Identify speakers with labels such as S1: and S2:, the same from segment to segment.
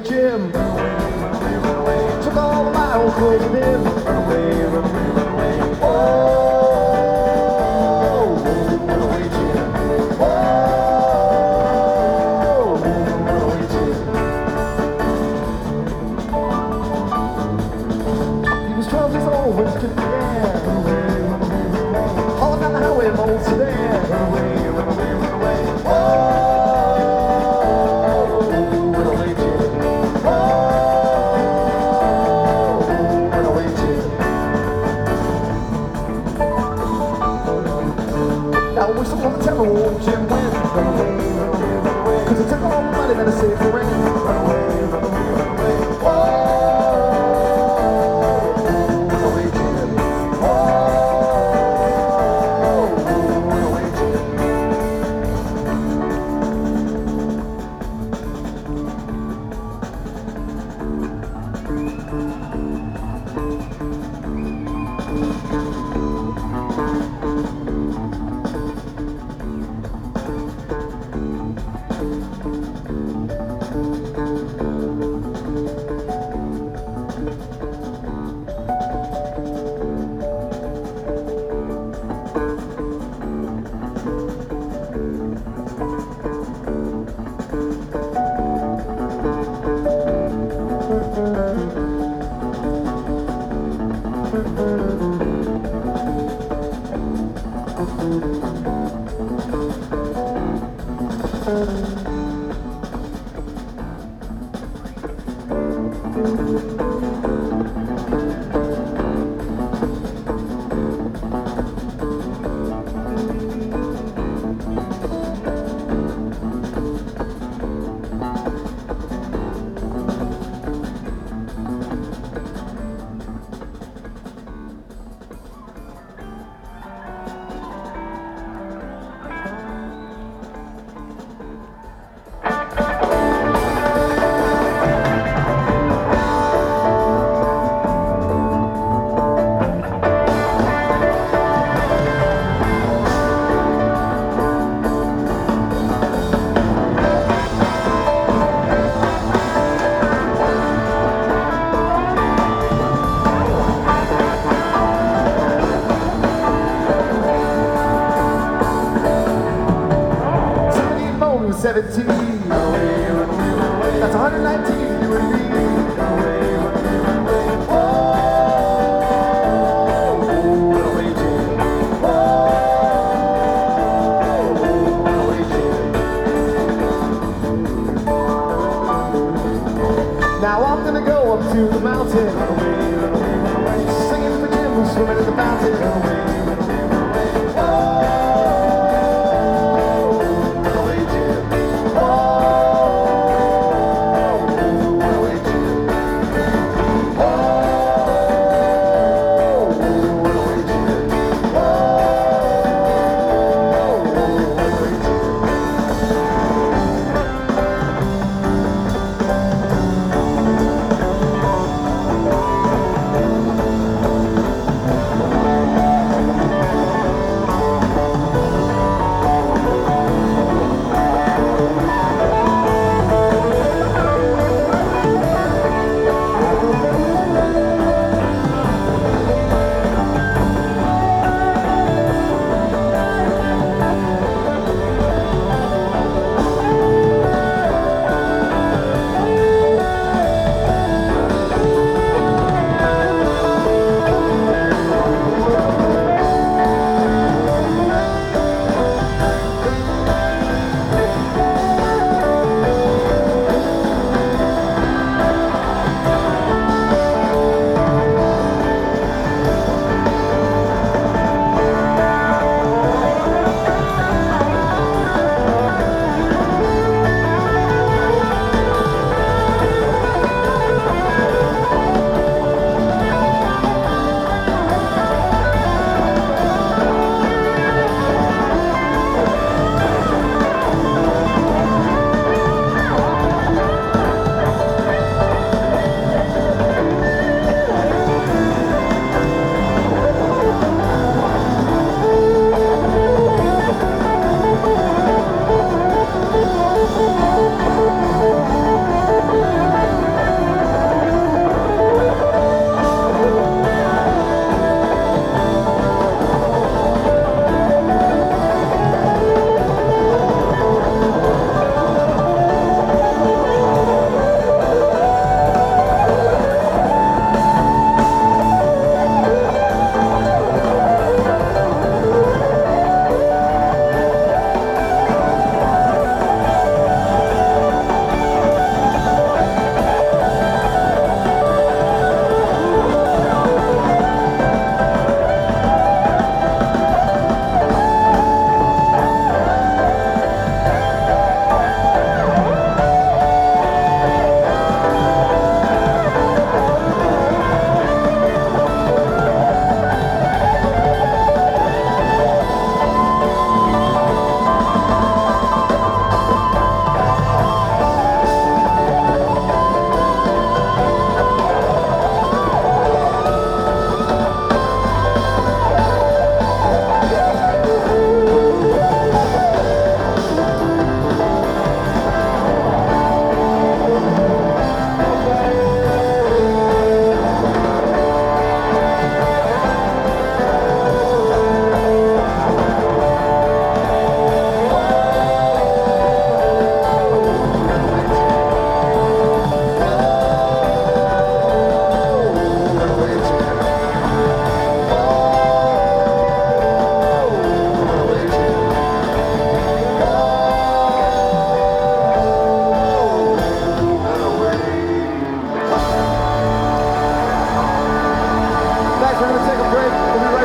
S1: Jim. Took all of my old clothes with him. Run away, run away, run away. Oh, run away, Jim. Oh, run away, Jim. He was 12 years old when his trip began. Hauling down the highway in an old sedan. Run away, run away, run away. Oh, run away, Jim. Oh, run away, Jim. Now we're still on the tell old Jim went. Run away, run away, run away. 'Cause it took all the money that I saved for rent. Run away, run away, run away. Oh, run away, Jim. Oh, run away, Jim. Somebody phone was 17. Run away, run away, run away. That's 119, you and me. Run away, run away, run away. Oh, run away, Jim. Oh, run away, Jim. Now I'm gonna go up to the mountain. Run away, run away, run away. Singing for Jim who's swimming in the fountain. Run away, run away, run away. Oh, run away, Jim. Oh, run away, Jim. Oh, run away, Jim. Oh, run away, Jim.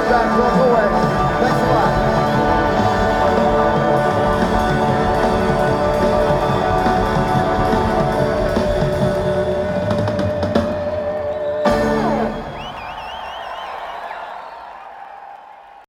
S1: back, run away.